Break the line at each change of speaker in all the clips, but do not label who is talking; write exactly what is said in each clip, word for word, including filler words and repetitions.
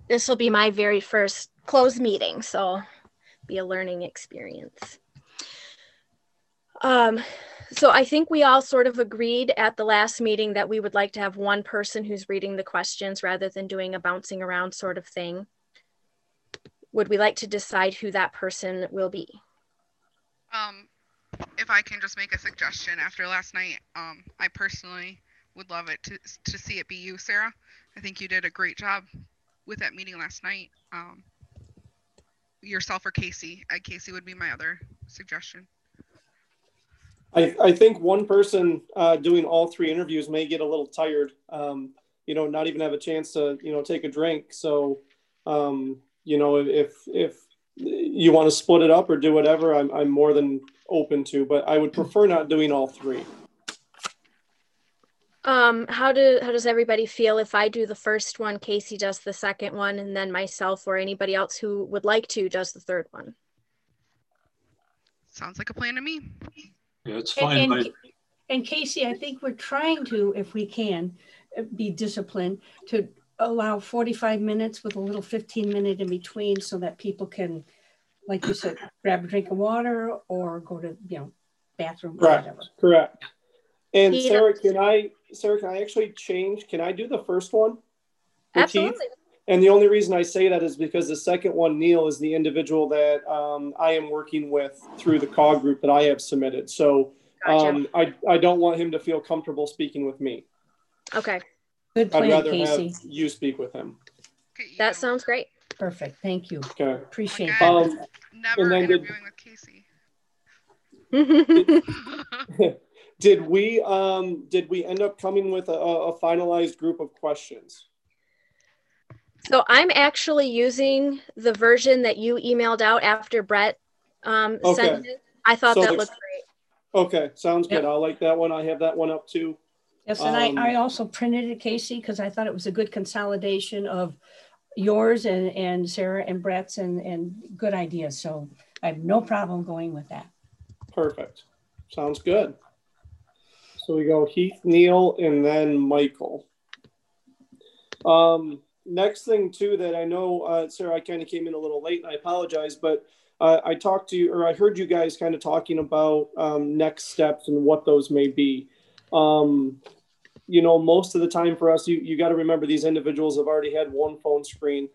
this will be my very first closed meeting, so be a learning experience. Um, so I think we all sort of agreed at the last meeting that we would like to have one person who's reading the questions rather than doing a bouncing around sort of thing. Would we like to decide who that person will be?
Um, if I can just make a suggestion after last night, um, I personally would love it to to see it be you, Sarah. I think you did a great job with that meeting last night. Um, yourself or Casey. Uh, Casey would be my other suggestion.
I, I think one person uh, doing all three interviews may get a little tired, um, you know, not even have a chance to, you know, take a drink. So, um, you know, if, if you want to split it up or do whatever, I'm, I'm more than open to, but I would prefer not doing all three.
Um, how do how does everybody feel if I do the first one, Casey does the second one, and then myself or anybody else who would like to does the third one?
Sounds like a plan to me.
Yeah, it's fine.
And,
I,
and, and Casey, I think we're trying to, if we can, be disciplined to allow forty-five minutes with a little fifteen minute in between so that people can, like you said, grab a drink of water or go to, you know, bathroom or
Correct.
whatever.
Correct. And
Yeah.
Sarah, can I, Sarah, can I actually change? Can I do the first one?
Absolutely.
Keith? And the only reason I say that is because the second one, Neil, is the individual that um, I am working with through the C O G group that I have submitted. So
Gotcha.
um, I, I don't want him to feel comfortable speaking with me.
Okay,
Good
I'd
plan,
rather
Casey.
have you speak with him.
Okay, you
that
know,
sounds great.
Perfect. Thank you.
Okay.
Appreciate
again,
that.
Um,
never
and then did-
interviewing with Casey.
Did we um, did we end up coming with a, a finalized group of questions?
So I'm actually using the version that you emailed out after Brett um,
Okay.
sent it. I thought
So
that
the-
looked great.
Okay, sounds good.
Yep.
I'll like that one. I have that one up too.
Yes, and
Um,
I, I also printed it, Casey, because I thought it was a good consolidation of yours and, and Sarah and Brett's and, and good ideas. So I have no problem going with that.
Perfect. Sounds good. So we go Heath, Neil, and then Michael. Um, next thing too that I know, uh, Sarah, I kind of came in a little late and I apologize, but uh, I talked to you, or I heard you guys kind of talking about um, next steps and what those may be. Um, you know, most of the time for us, you, you got to remember these individuals have already had one phone screen.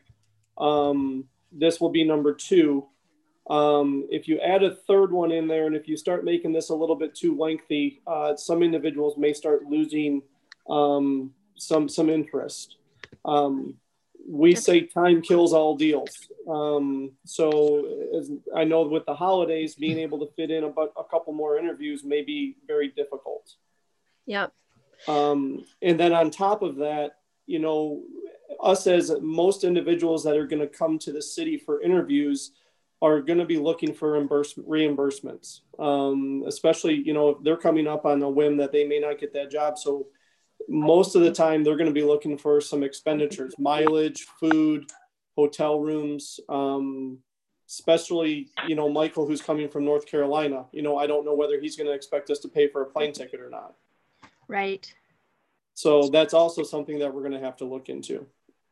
Um, this will be number two. Um, if you add a third one in there, and if you start making this a little bit too lengthy, uh, some individuals may start losing um, some some interest. Um, we say time kills all deals. Um, so as I know with the holidays, being able to fit in about a couple more interviews may be very difficult.
Yep.
Um, and then on top of that, you know, us as most individuals that are going to come to the city for interviews are going to be looking for reimbursements, um, especially, you know, if they're coming up on a whim that they may not get that job. So most of the time they're going to be looking for some expenditures, mileage, food, hotel rooms, um, especially, you know, Michael, who's coming from North Carolina. You know, I don't know whether he's going to expect us to pay for a plane ticket or not.
Right.
So that's also something that we're going to have to look into.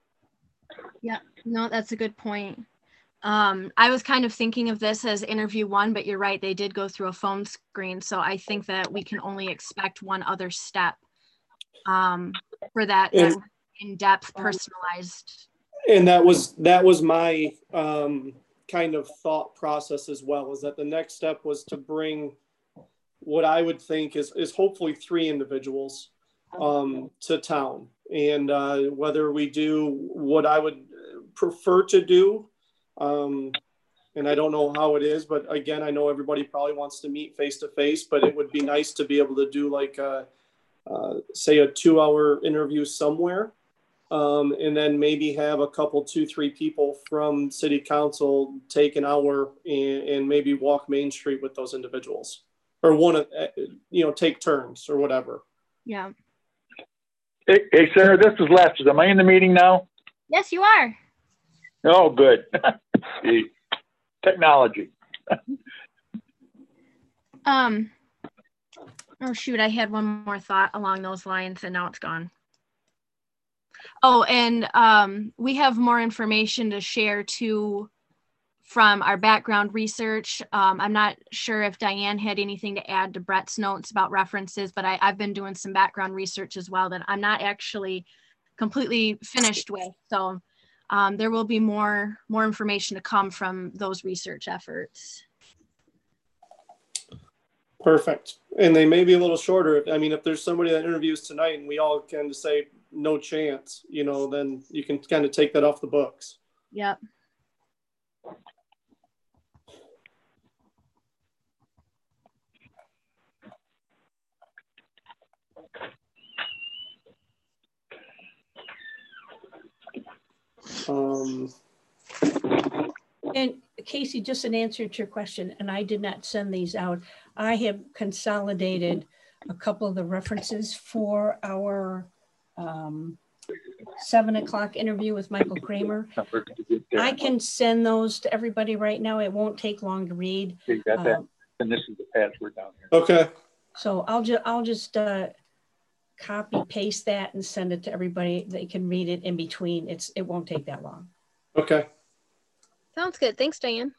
Yeah, no, that's a good point. Um, I was kind of thinking of this as interview one, but you're right. They did go through a phone screen. So I think that we can only expect one other step um, for that, that in-depth personalized.
And that was, that was my um, kind of thought process as well, is that the next step was to bring what I would think is, is hopefully three individuals um, to town. And uh, whether we do what I would prefer to do, um, and I don't know how it is, but again, I know everybody probably wants to meet face to face, but it would be nice to be able to do like, a, uh, say a two hour interview somewhere. Um, and then maybe have a couple, two, three people from city council take an hour and, and maybe walk Main Street with those individuals, or one of, you know, take turns or whatever.
Yeah.
Hey, hey, Sarah, this is Lester. Am I in the meeting now?
Yes, you are.
Oh, good. See, technology.
Um. Oh shoot! I had one more thought along those lines, and now it's gone. Oh, and um, we have more information to share too from our background research. Um, I'm not sure if Diane had anything to add to Brett's notes about references, but I, I've been doing some background research as well that I'm not actually completely finished with. So um, there will be more, more information to come from those research efforts.
Perfect. And they may be a little shorter. I mean, if there's somebody that interviews tonight and we all kind of say no chance, you know, then you can kind of take that off the books.
Yep.
Um,
And Casey, just an answer to your question, and I did not send these out. I have consolidated a couple of the references for our um, seven o'clock interview with Michael Kramer. I can send those to everybody right now. It won't take long to read.
You got that?
Um,
And this is the password down here.
okay.
So I'll just I'll just uh, copy paste that and send it to everybody. They can read it in between. It's it won't take that long.
Okay.
Sounds good. Thanks, Diane.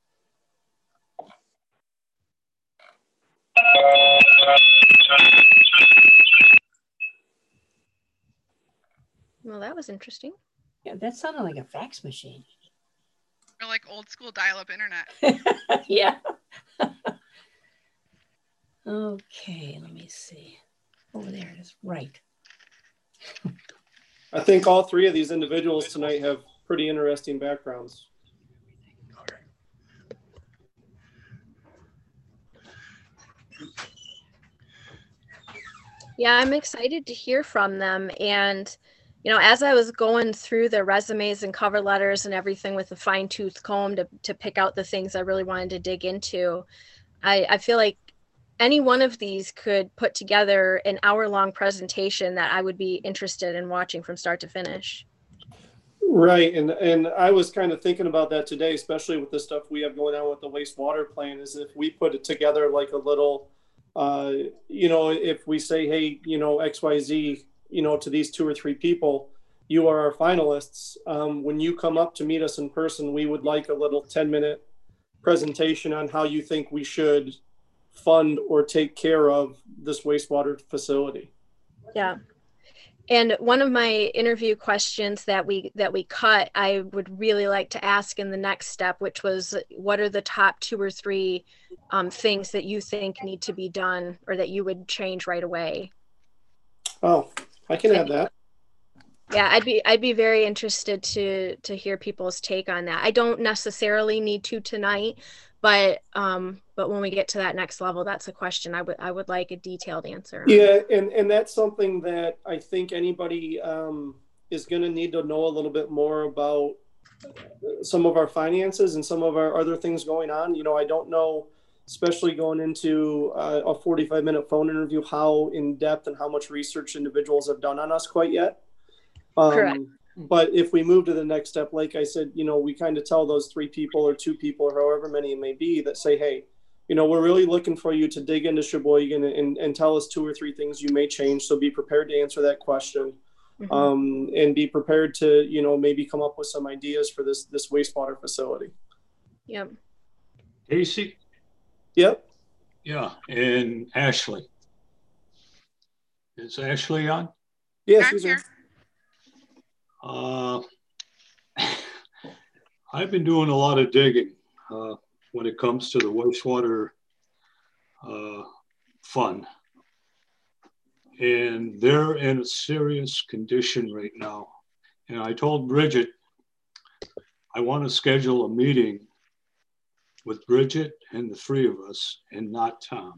Well, that was interesting.
Yeah, that sounded like a fax machine.
Or like old school dial-up internet.
Yeah. Okay, let me see. Over there it is. Right.
I think all three of these individuals tonight have pretty interesting backgrounds.
Yeah, I'm excited to hear from them. And, you know, as I was going through their resumes and cover letters and everything with a fine tooth comb to, to pick out the things I really wanted to dig into, I, I feel like any one of these could put together an hour long presentation that I would be interested in watching from start to finish.
Right. And and I was kind of thinking about that today, especially with the stuff we have going on with the wastewater plan, is if we put it together like a little, uh, you know, if we say, hey, you know, X Y Z, you know, to these two or three people, you are our finalists. Um, when you come up to meet us in person, we would like a little ten minute presentation on how you think we should fund or take care of this wastewater facility.
Yeah. And one of my interview questions that we that we cut, I would really like to ask in the next step, which was, what are the top two or three um, things that you think need to be done or that you would change right away?
Oh, I can add that.
Yeah, I'd be I'd be very interested to to hear people's take on that. I don't necessarily need to tonight, but um, but when we get to that next level, that's a question I would I would like a detailed answer on.
Yeah, and and that's something that I think anybody um, is going to need to know a little bit more about some of our finances and some of our other things going on. You know, I don't know, especially going into uh, a forty-five minute phone interview, how in depth and how much research individuals have done on us quite yet. Um,
Correct.
But if we move to the next step, like I said, you know, we kind of tell those three people or two people or however many it may be that say, hey, you know, we're really looking for you to dig into Sheboygan and, and, and tell us two or three things you may change. So be prepared to answer that question. Mm-hmm. um, and be prepared to, you know, maybe come up with some ideas for this, this wastewater facility.
Yep.
Casey?
Yep.
Yeah, and Ashley. Is Ashley on?
Yes,
I'm
she's
here.
Uh, I've been doing a lot of digging uh, when it comes to the wastewater uh, fund. And they're in a serious condition right now. And I told Bridget, I want to schedule a meeting with Bridget and the three of us and not Tom.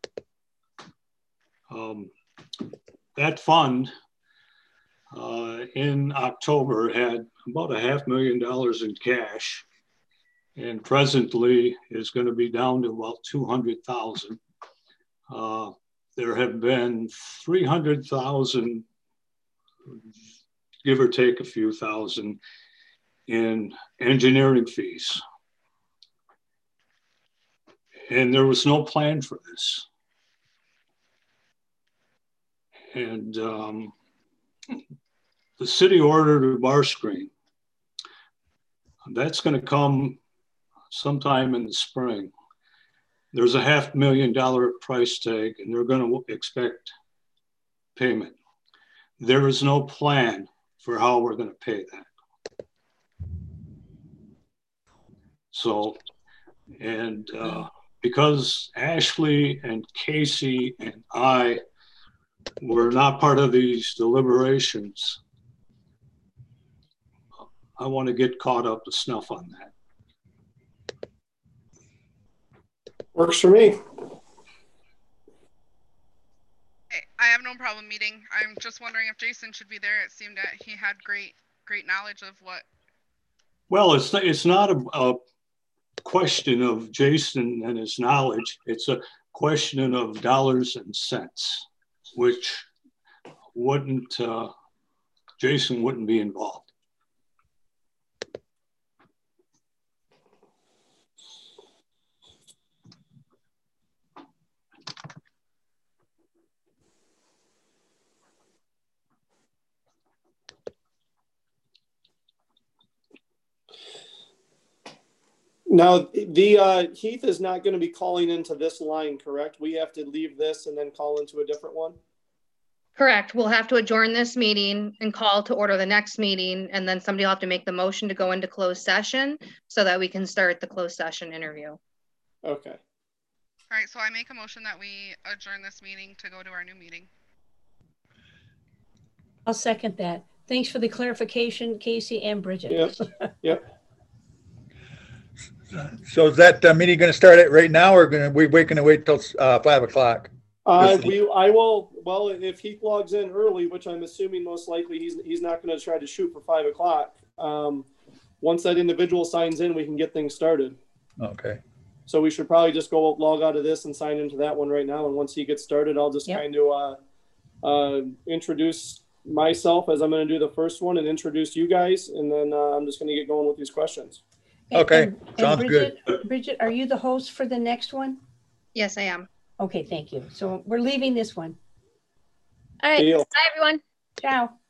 Um, that fund uh, in October had about a half million dollars in cash, and presently is going to be down to about two hundred thousand. Uh, there have been three hundred thousand, give or take a few thousand, in engineering fees. And there was no plan for this. And um, the city ordered a bar screen. That's going to come sometime in the spring. There's a half million dollar price tag, and they're going to expect payment. There is no plan for how we're going to pay that. So, and uh, because Ashley and Casey and I were not part of these deliberations, I want to get caught up to snuff on that.
Works for me.
Hey, I have no problem meeting. I'm just wondering if Jason should be there. It seemed that he had great, great knowledge of what.
Well, it's it's not a, a question of Jason and his knowledge. It's a question of dollars and cents, which wouldn't uh, Jason wouldn't be involved.
Now, the uh, Heath is not going to be calling into this line, correct? We have to leave this and then call into a different one?
Correct. We'll have to adjourn this meeting and call to order the next meeting, and then somebody will have to make the motion to go into closed session so that we can start the closed session interview.
Okay.
All right, so I make a motion that we adjourn this meeting to go to our new meeting.
I'll second that. Thanks for the clarification, Casey and Bridget.
Yep. Yep.
So is that uh, meeting going to start it right now, or going to we wait going to wait till uh, five o'clock?
Uh, we, I will. Well, if Heath logs in early, which I'm assuming most likely he's he's not going to try to shoot for five o'clock. Um, once that individual signs in, we can get things started.
Okay.
So we should probably just go log out of this and sign into that one right now. And once he gets started, I'll just yep. kind of uh, uh, introduce myself as I'm going to do the first one and introduce you guys, and then uh, I'm just going to get going with these questions.
Okay,
and, and
sounds
Bridget,
good.
Bridget, are you the host for the next one?
Yes, I am.
Okay, thank you. So we're leaving this one.
All right.
Deal.
Bye, everyone.
Ciao.